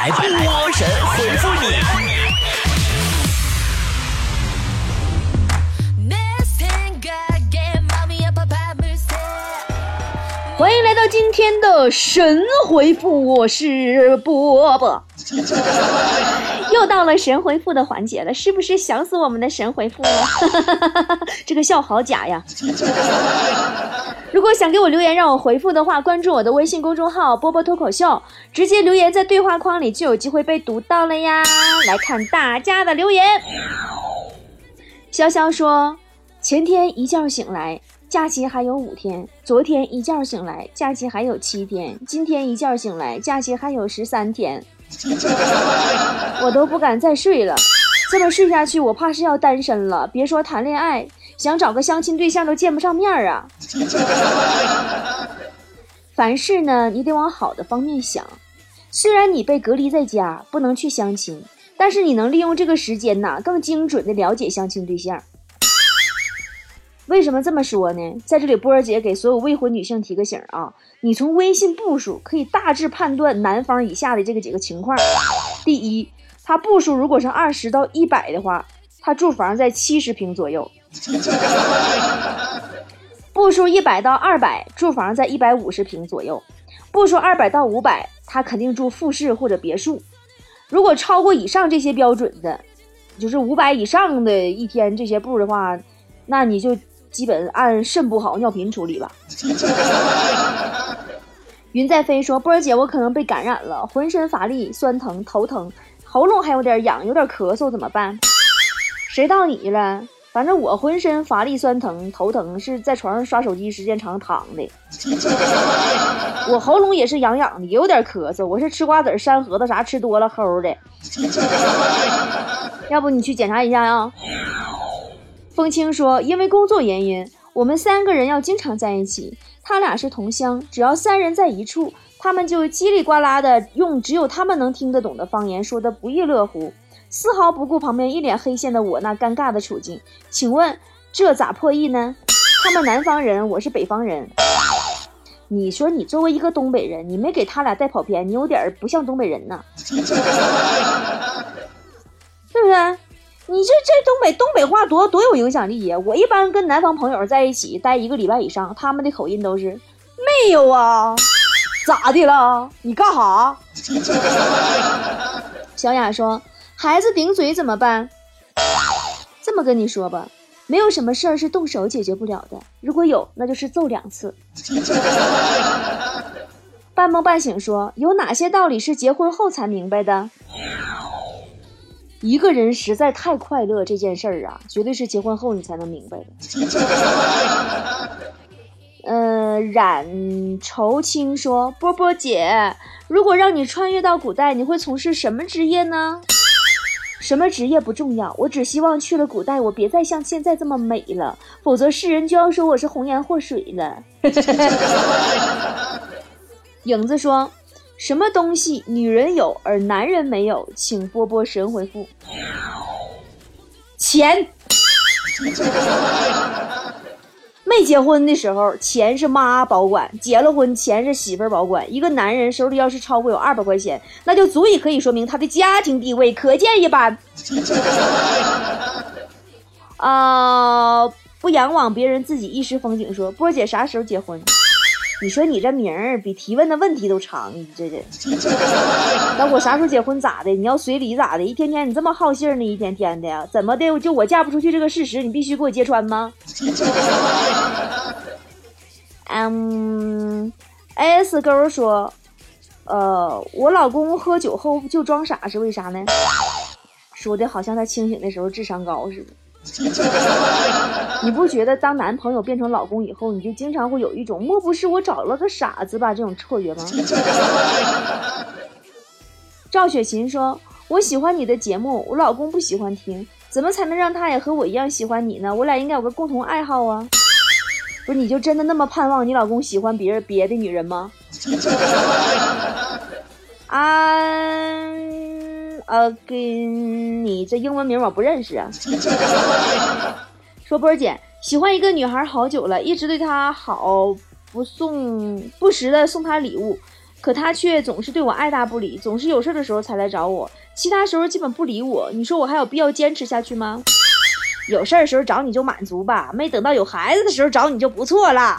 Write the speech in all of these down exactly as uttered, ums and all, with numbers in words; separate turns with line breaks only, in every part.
来波神回复你。
欢迎来到今天的神回复，我是波波。又到了神回复的环节了，是不是想死我们的神回复了？这个笑好假呀。如果想给我留言让我回复的话，关注我的微信公众号波波脱口秀，直接留言在对话框里就有机会被读到了呀。来看大家的留言。潇潇说，前天一觉醒来假期还有五天，昨天一觉醒来假期还有七天，今天一觉醒来假期还有十三天。我都不敢再睡了，这么睡下去我怕是要单身了，别说谈恋爱，想找个相亲对象都见不上面啊。凡事呢你得往好的方面想，虽然你被隔离在家不能去相亲，但是你能利用这个时间呢更精准的了解相亲对象。为什么这么说呢？在这里波儿姐给所有未婚女性提个醒啊，你从微信步数可以大致判断男方以下的这个几个情况。第一，他步数如果是二十到一百的话，他住房在七十平左右。步数一百到二百，住房在一百五十平左右。步数二百到五百，他肯定住复式或者别墅。如果超过以上这些标准的，就是五百以上的一天这些步的话，那你就基本按肾不好尿频处理吧。云在飞说，波儿姐我可能被感染了，浑身乏力酸疼头疼，喉咙还有点痒，有点咳嗽，怎么办？谁到你了？反正我浑身乏力酸疼头疼是在床上刷手机时间长躺的。我喉咙也是痒痒的，也有点咳嗽，我是吃瓜子山核桃啥吃多了齁的。要不你去检查一下啊。风清说，因为工作原因我们三个人要经常在一起，他俩是同乡，只要三人在一处，他们就叽里呱啦的用只有他们能听得懂的方言说的不亦乐乎，丝毫不顾旁边一脸黑线的我那尴尬的处境。请问这咋破译呢？他们南方人，我是北方人。你说你作为一个东北人，你没给他俩带跑偏，你有点不像东北人呢。对不对？你这这东北东北话多多有影响力呀！我一般跟南方朋友在一起待一个礼拜以上，他们的口音都是没有啊，咋的了？你干哈？小雅说，孩子顶嘴怎么办？这么跟你说吧，没有什么事儿是动手解决不了的，如果有，那就是揍两次。半梦半醒说，有哪些道理是结婚后才明白的？一个人实在太快乐这件事儿啊，绝对是结婚后你才能明白的。呃，冉愁清说，波波姐，如果让你穿越到古代，你会从事什么职业呢？什么职业不重要，我只希望去了古代，我别再像现在这么美了，否则世人就要说我是红颜祸水了。影子说，什么东西女人有而男人没有？请波波神回复。钱。没结婚的时候钱是妈保管，结了婚钱是媳妇保管。一个男人手里要是超过有二百块钱，那就足以可以说明他的家庭地位可见一斑。啊、呃，不仰望别人自己一时风景说，波姐啥时候结婚？你说你这名儿比提问的问题都长，你这这。那我啥时候结婚咋的？你要随礼咋的？一天天你这么好信儿呢，一天天的呀，怎么的？就我嫁不出去这个事实，你必须给我揭穿吗？嗯 ，S 勾说，呃，我老公喝酒后就装傻是为啥呢？说的好像他清醒的时候智商高似的。你不觉得当男朋友变成老公以后，你就经常会有一种莫不是我找了个傻子吧这种错觉吗？赵雪琴说，我喜欢你的节目，我老公不喜欢听，怎么才能让他也和我一样喜欢你呢？我俩应该有个共同爱好啊。不是，你就真的那么盼望你老公喜欢别人别的女人吗？啊呃，跟你这英文名我不认识啊。说波儿姐喜欢一个女孩好久了，一直对她好，不送不时的送她礼物， 可他却总是对我爱答不理，总是有事的时候才来找我，其他时候基本不理我。你说我还有必要坚持下去吗？有事的时候找你就满足吧，没等到有孩子的时候找你就不错了。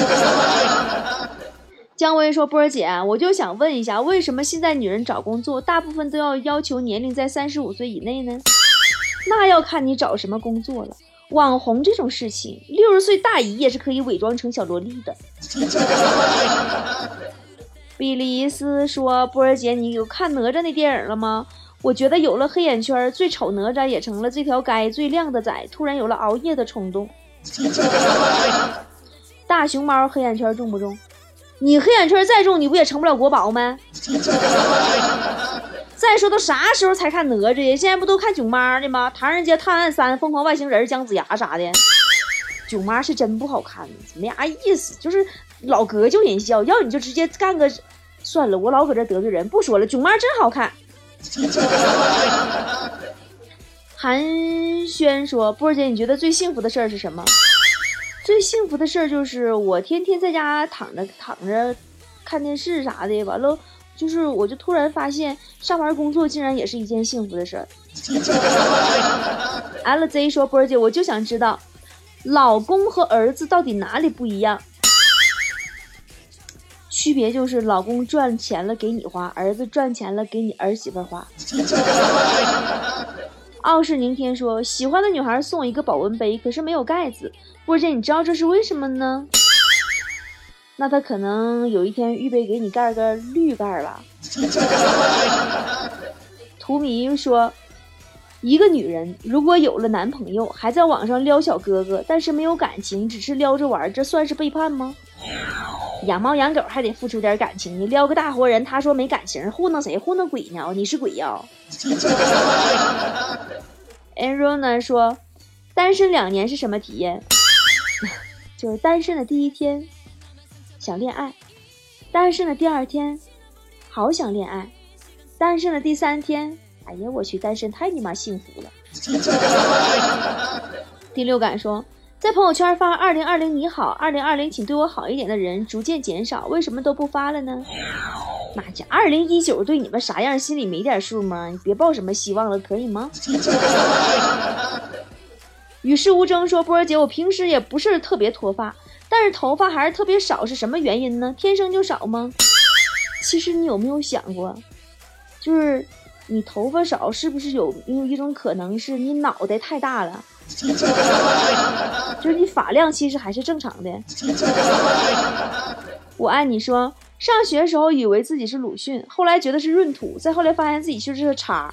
姜薇说，波儿姐，我就想问一下，为什么现在女人找工作大部分都要要求年龄在三十五岁以内呢？那要看你找什么工作了。网红这种事情，六十岁大姨也是可以伪装成小萝莉的。比利斯说，波儿姐，你有看哪吒那电影了吗？我觉得有了黑眼圈，最丑哪吒也成了这条街最靓的仔，突然有了熬夜的冲动。大熊猫黑眼圈重不重？你黑眼圈再重，你不也成不了国宝吗？再说都啥时候才看哪吒呀？现在不都看囧妈的吗？唐人街探案三、疯狂外星人、姜子牙啥的。囧妈是真不好看，没啥意思，就是老葛就人笑，要你就直接干个。算了，我老搁这得罪人，不说了。囧妈真好看。韩轩说，波儿姐，你觉得最幸福的事儿是什么？最幸福的事儿就是我天天在家躺着躺着看电视啥的，完了就是我就突然发现上班工作竟然也是一件幸福的事儿。L Z 说，波儿姐，我就想知道老公和儿子到底哪里不一样？区别就是老公赚钱了给你花，儿子赚钱了给你儿媳妇花。傲视宁天说，喜欢的女孩送我一个保温杯，可是没有盖子。波姐，你知道这是为什么呢？那他可能有一天预备给你盖个绿盖吧。图迷说，一个女人如果有了男朋友，还在网上撩小哥哥，但是没有感情，只是撩着玩，这算是背叛吗？养猫养狗还得付出点感情，你撩个大活人，他说没感情，糊弄谁？糊弄鬼呢？你是鬼呀？Enrona 说，单身两年是什么体验？就是单身的第一天想恋爱，单身的第二天好想恋爱，单身的第三天，哎呀我去，单身太你妈幸福了。第六感说，在朋友圈发二零二零你好，二零二零请对我好一点的人逐渐减少，为什么都不发了呢？那家二零一九对你们啥样心里没点数吗？你别抱什么希望了，可以吗？与世无争说，波儿姐，我平时也不是特别脱发，但是头发还是特别少，是什么原因呢？天生就少吗？其实你有没有想过，就是你头发少是不是有有一种可能是你脑袋太大了？就是你发量其实还是正常的。我爱你说，上学的时候以为自己是鲁迅，后来觉得是闰土，再后来发现自己就是个叉。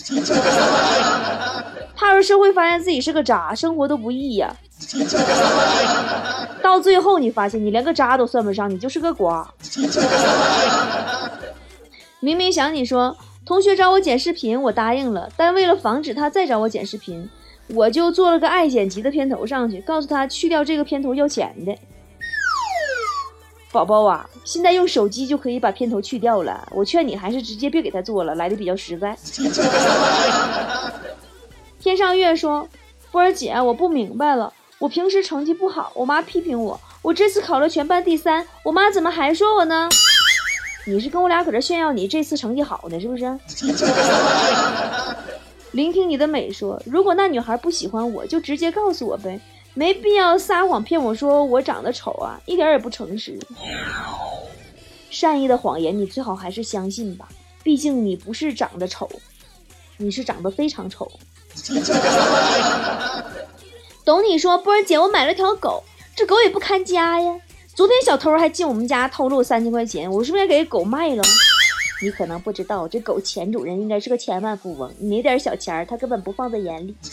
踏入社会发现自己是个渣，生活都不易呀、啊。到最后你发现你连个渣都算不上，你就是个瓜。明明想你说，同学找我剪视频，我答应了，但为了防止他再找我剪视频，我就做了个爱剪辑的片头上去，告诉他去掉这个片头要钱的。宝宝啊，现在用手机就可以把片头去掉了，我劝你还是直接别给他做了，来的比较实在。天上月说，波儿姐，我不明白了，我平时成绩不好，我妈批评我，我这次考了全班第三，我妈怎么还说我呢？你是跟我俩搁这炫耀你这次成绩好呢是不是？聆听你的美说，如果那女孩不喜欢我，就直接告诉我呗，没必要撒谎骗我说我长得丑啊，一点也不诚实。善意的谎言你最好还是相信吧，毕竟你不是长得丑，你是长得非常丑。懂你说，波儿姐，我买了条狗，这狗也不看家呀，昨天小偷还进我们家偷了我三千块钱，我是不是该给狗卖了？你可能不知道，这狗前主人应该是个千万富翁，你那点小钱他根本不放在眼里。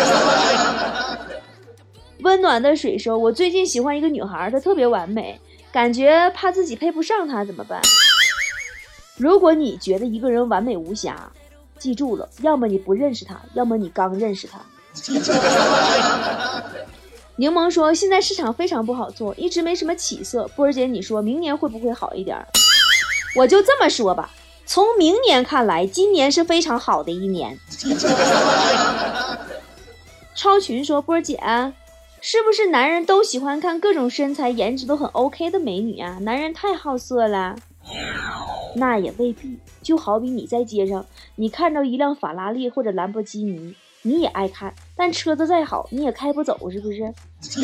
温暖的水说，我最近喜欢一个女孩，她特别完美，感觉怕自己配不上她，怎么办？如果你觉得一个人完美无瑕，记住了，要么你不认识她，要么你刚认识她。柠檬说，现在市场非常不好做，一直没什么起色，波儿姐你说明年会不会好一点？我就这么说吧，从明年看来，今年是非常好的一年。超群说，波儿姐，是不是男人都喜欢看各种身材颜值都很 OK 的美女啊？男人太好色了。 那也未必，就好比你在街上，你看到一辆法拉利或者兰博基尼，你也爱看，但车子再好，你也开不走，是不是？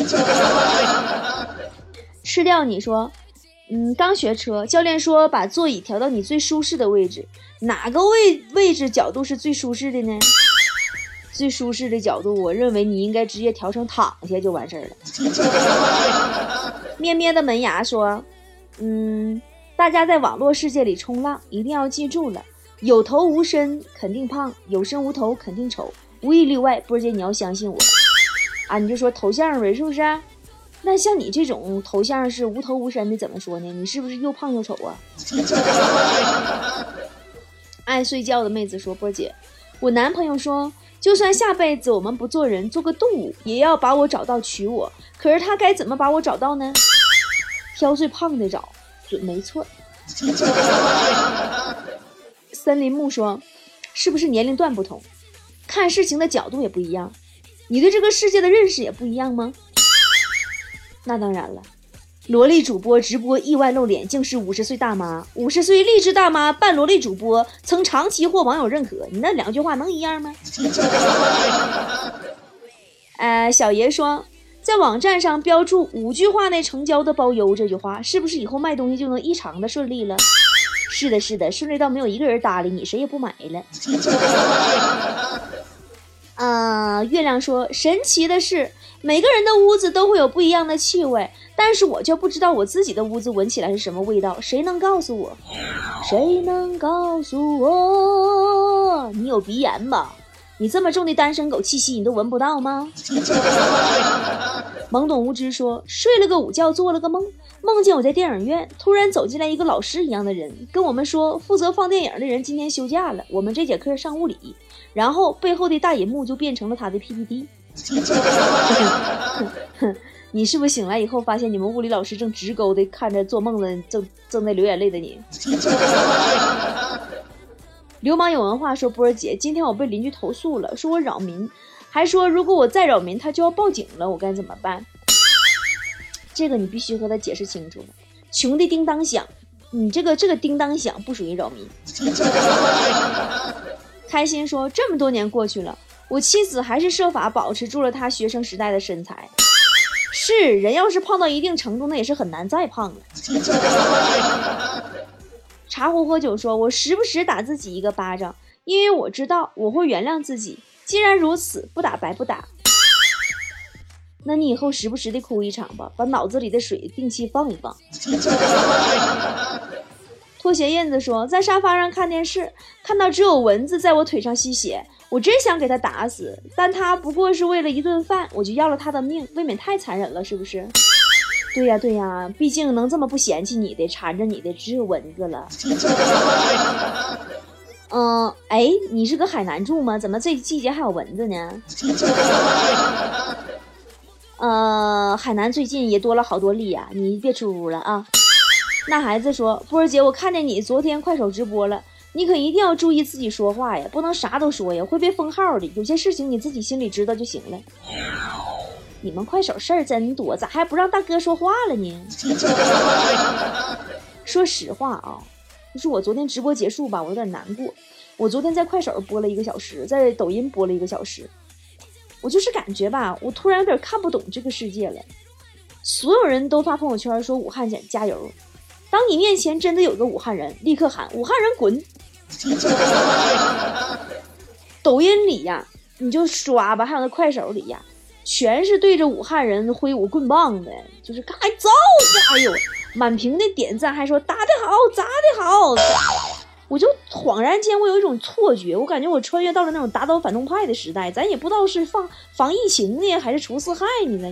吃掉你说，嗯，刚学车，教练说把座椅调到你最舒适的位置，哪个位位置角度是最舒适的呢？最舒适的角度，我认为你应该直接调成躺下就完事儿了。咩咩的门牙说，嗯，大家在网络世界里冲浪，一定要记住了，有头无身肯定胖，有身无头肯定丑，无一例外。波姐，你要相信我啊！你就说头像呗，是不是？那像你这种头像是无头无身的，怎么说呢？你是不是又胖又丑啊？爱睡觉的妹子说，波姐，我男朋友说，就算下辈子我们不做人，做个动物，也要把我找到娶我。可是他该怎么把我找到呢？挑最胖的找，准没错。森林木说，是不是年龄段不同，看事情的角度也不一样，你对这个世界的认识也不一样吗？那当然了，萝莉主播直播意外露脸，竟是五十岁大妈，五十岁励志大妈扮萝莉主播，曾长期获网友认可，你那两句话能一样吗？呃，小爷说，在网站上标注五句话内成交的包邮，这句话是不是以后卖东西就能异常的顺利了？是的，是的，顺利到没有一个人搭理你，谁也不买了。啊、呃，月亮说，神奇的是，每个人的屋子都会有不一样的气味，但是我就不知道我自己的屋子闻起来是什么味道，谁能告诉我？谁能告诉我？你有鼻炎吧？你这么重的单身狗气息你都闻不到吗？懵懂无知说，睡了个午觉，做了个梦，梦见我在电影院，突然走进来一个老师一样的人，跟我们说负责放电影的人今天休假了，我们这节课上物理，然后背后的大银幕就变成了他的 P P T。你是不是醒来以后发现你们物理老师正直勾的看着做梦的正正在流眼泪的你？流氓有文化说，波儿姐，今天我被邻居投诉了，说我扰民，还说如果我再扰民他就要报警了，我该怎么办？这个你必须和他解释清楚了，穷的叮当响，你这个这个叮当响不属于扰民。开心说，这么多年过去了，我妻子还是设法保持住了她学生时代的身材。是，人要是胖到一定程度，那也是很难再胖了。茶壶喝酒说，我时不时打自己一个巴掌，因为我知道我会原谅自己，既然如此，不打白不打。那你以后时不时的哭一场吧，把脑子里的水定期放一放。拖鞋印子说，在沙发上看电视，看到只有蚊子在我腿上吸血，我真想给他打死，但他不过是为了一顿饭，我就要了他的命，未免太残忍了，是不是？对呀对呀，毕竟能这么不嫌弃你的缠着你的只有蚊子了。嗯，哎，你是个海南住吗？怎么这季节还有蚊子呢？呃，海南最近也多了好多例啊，你别出屋了啊。那孩子说，波儿姐，我看见你昨天快手直播了，你可一定要注意自己说话呀，不能啥都说呀，会被封号的，有些事情你自己心里知道就行了。你们快手事儿真多，咋还不让大哥说话了呢？说实话啊，就是我昨天直播结束吧，我有点难过。我昨天在快手播了一个小时，在抖音播了一个小时，我就是感觉吧，我突然有点看不懂这个世界了。所有人都发朋友圈说武汉加加油，当你面前真的有个武汉人，立刻喊武汉人滚。抖音里呀，你就刷吧，还有那快手里呀，全是对着武汉人挥舞棍棒的，就是该造加油，满屏的点赞，还说打得好，砸得好。我就恍然间我有一种错觉，我感觉我穿越到了那种打倒反动派的时代，咱也不知道是防防疫情呢还是除四害呢。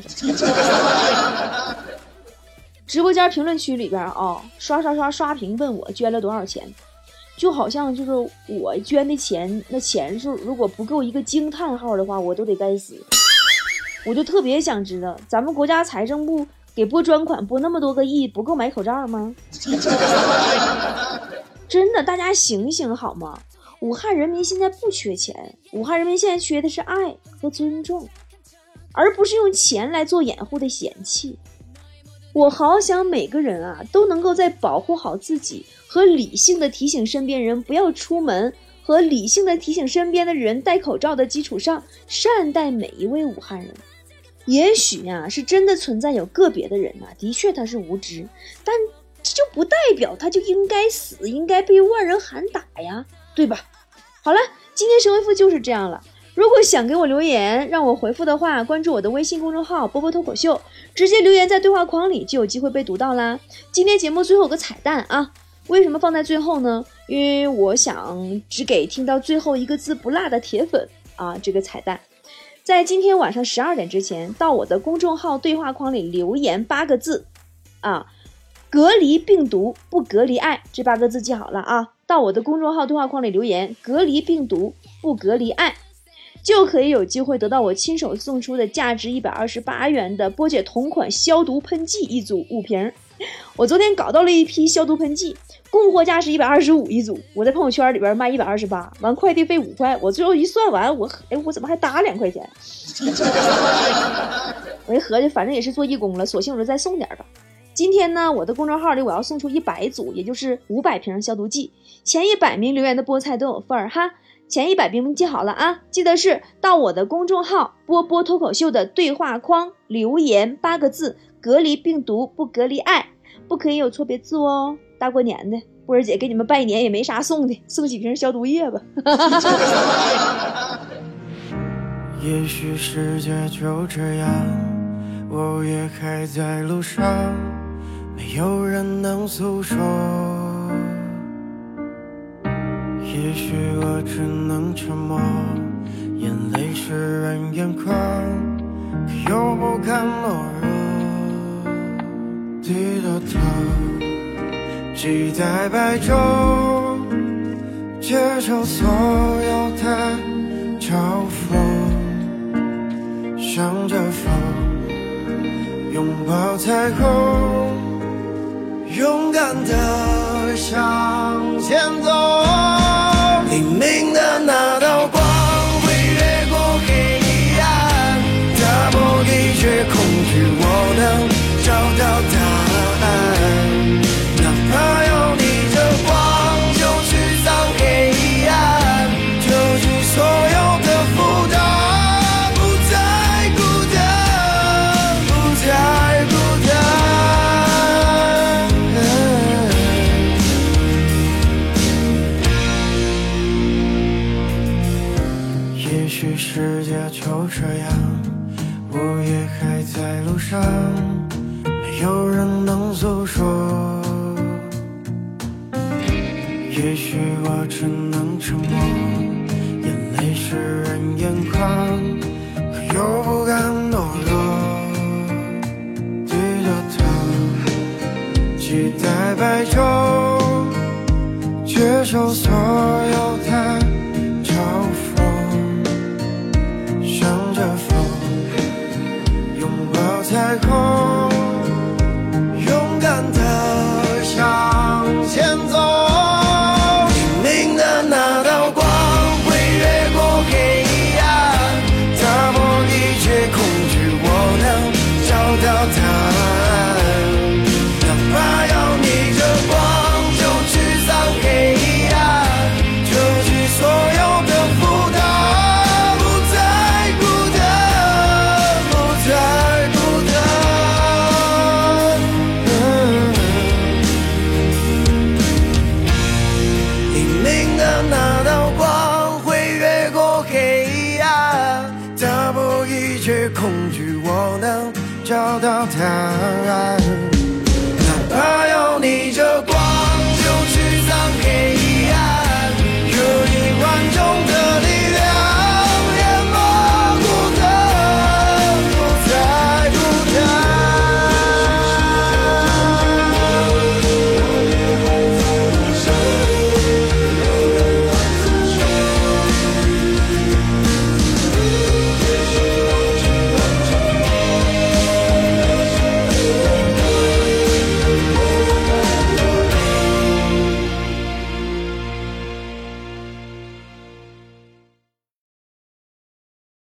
直播间评论区里边啊、哦，刷刷刷刷屏问我捐了多少钱，就好像就是我捐的钱，那钱数如果不够一个惊叹号的话，我都得该死。我就特别想知道，咱们国家财政部给拨专款拨那么多个亿，不够买口罩吗？真的，大家醒醒好吗？武汉人民现在不缺钱，武汉人民现在缺的是爱和尊重，而不是用钱来做掩护的嫌弃。 我好想每个人啊都能够在保护好自己和理性的提醒身边人不要出门，和理性的提醒身边的人戴口罩的基础上，善待每一位武汉人。也许呀、啊，是真的存在有个别的人啊，的确他是无知，但这就不代表他就应该死，应该被万人喊打呀，对吧？好了，今天神回复就是这样了。如果想给我留言让我回复的话，关注我的微信公众号波波脱口秀，直接留言在对话框里就有机会被读到啦。今天节目最后有个彩蛋啊，为什么放在最后呢？因为我想只给听到最后一个字不落的铁粉啊这个彩蛋。在今天晚上十二点之前，到我的公众号对话框里留言八个字啊，隔离病毒不隔离爱，这八个字记好了啊。到我的公众号对话框里留言隔离病毒不隔离爱，就可以有机会得到我亲手送出的价值一百二十八元的波姐同款消毒喷剂一组五瓶。我昨天搞到了一批消毒喷剂，供货价是一百二十五一组，我在朋友圈里边卖一百二十八，完快递费五块，我最后一算完，我哎我怎么还搭两块钱？我一合计，反正也是做义工了，索性我就再送点吧。今天呢，我的公众号里我要送出一百组，也就是五百瓶消毒剂，前一百名留言的菠菜都有份儿哈。前一百名记好了啊，记得是到我的公众号波波脱口秀的对话框留言八个字，隔离病毒不隔离爱，不可以有错别字哦。大过年的，波儿姐给你们拜年也没啥送的，送几瓶消毒液吧。
也许世界就这样，我也还在路上，没有人能诉说。也许我只能沉默，眼泪湿润眼眶，可又不敢懦弱。低着头，期待白昼，接受所有的嘲讽，向着风，拥抱彩虹，勇敢地向前走。黎明的那道光会越过黑暗，打破一切恐惧，我能找到答案。哪怕要逆着光就去扫黑暗，就去所有的负担，不再孤单，不再孤单。也许世界就这样，我也还在路上，没有人能诉说。也许我只能沉默，眼泪湿润眼眶，可又不敢懦弱。低着头，期待白昼，接受所有的嘲讽，向着风，拥抱彩虹，勇敢地向前走。黎明的那道光会越过黑暗，打破一切恐惧，我能找到答案。哪怕要逆着光就去扫黑暗，就去所有的负担，不再孤单，不再孤单。黎明的那道光会越过黑暗，打破一切恐惧，我能找到答案。